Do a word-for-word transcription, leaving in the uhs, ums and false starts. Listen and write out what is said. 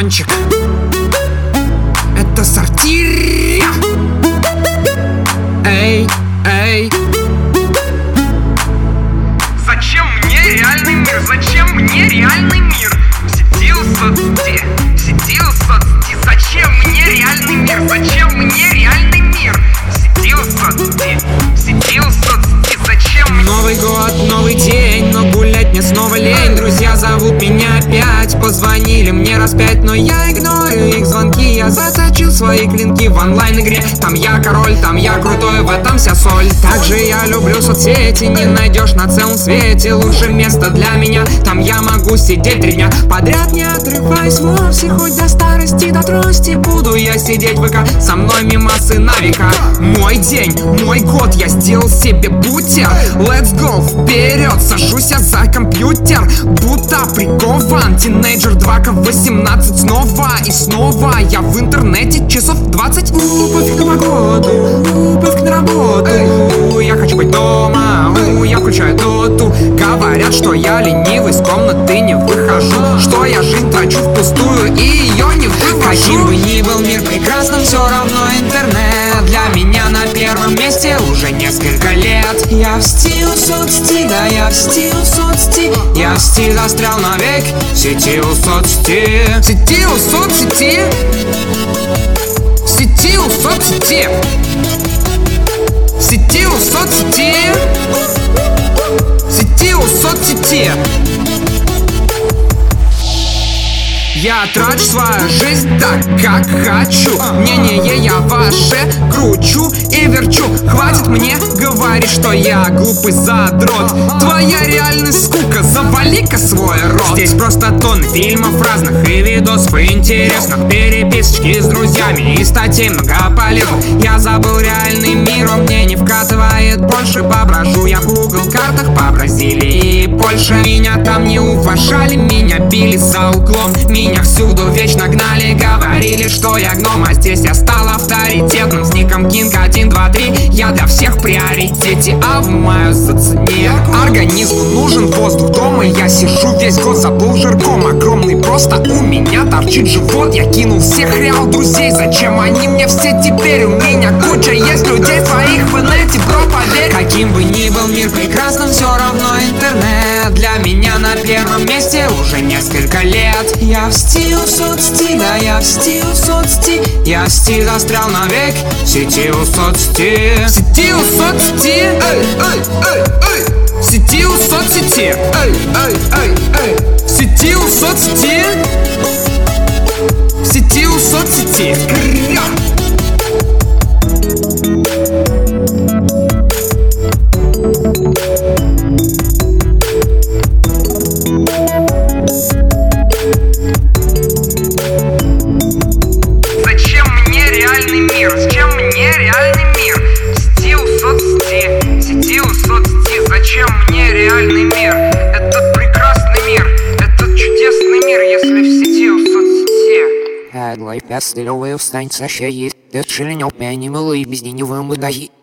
райончик. Это сортир. Эй, эй. Зачем мне реальный мир? Зачем мне реальный мир? В сети у соцсети, в сети у соцсети. Зачем мне реальный мир? Зачем мне реальный мир? В сети у соцсети, в сети у соцсети. Зачем мне? Новый год, новый день, но гулять мне снова лень. Друзья зовут меня опять, позвонили мне раз пять, но я игнорю их звонки. Я заточил свои клинки в онлайн-игре. Там я король, там я крутой, в этом вся соль. Также я люблю соцсети, не найдешь на целом свете лучше места для меня. Там я могу сидеть три дня подряд, не отрываясь вовсе. Хоть до старости, до трости буду я сидеть в ВК. Со мной мимасы на века. Мой день, мой год, я сделал себе бутер. Let's go, вперед, сажусь я за компьютер. Будто прикован, тинейджер два ка восемнадцать. Снова и снова я в интернете часов двадцать. У, пофиг на погоду, у, пофиг на работу. У, я хочу быть дома, у, я включаю доту. Говорят, что я ленивый, с комнаты не выхожу, что я жизнь трачу впустую и ее не вывожу. Каким бы ни был мир прекрасным, все равно интернет для меня на первом месте уже несколько лет. Я в сети у соцсети, да я в сети у соцсети. Я в сети застрял навек, в сети у соцсети. В сети у соцсети. В сети у соцсети. В сети у соцсети. В сети у соцсети. Я трачу свою жизнь так, как хочу. Мнение я ваше кручу и верчу. Хватит мне говорить, что я глупый задрот. Твоя реальность скука, завали-ка свой рот. Здесь просто тонны фильмов разных и видосов интересных, переписочки с друзьями и статей много полезных. Я забыл реальный мир, он мне не вкатывает больше. Поброжу я в Google картах по Бразилии и Польше. Меня там не уважали, меня били за углом. Меня всюду вечно гнали, говорили, что я гном. А здесь я стал авторитетным с ником Кинг один два три. Я для всех в приоритете, а в мою зацени. Организму нужен воздух дома. Я сижу весь год, забыл жирком. Огромный просто у меня торчит живот. Я кинул всех реал друзей, зачем они мне все теперь? У меня куча есть людей своих в инете, бро, поверь. Каким бы ни был мир прекрасным, все равно интернет для меня на первом месте уже несколько лет. Я в сети у соцсети, да я в сети у соцсети. Я в сети застрял навек, в сети у соцсети. В сети у соцсети. Эй, эй, эй, эй. В сети у соцсети. Эй, эй, эй, эй. В сети у соцсети. В сети у соцсети. Зачем мне реальный мир? Зачем мне реальный мир? В сети у соцсети, в сети у соцсети. Зачем мне реальный мир? Этот прекрасный мир, этот чудесный мир, если в сети у соцсети. Аглай пястылевые встаньца шеи, ты членел пянималы без неневым выдаи.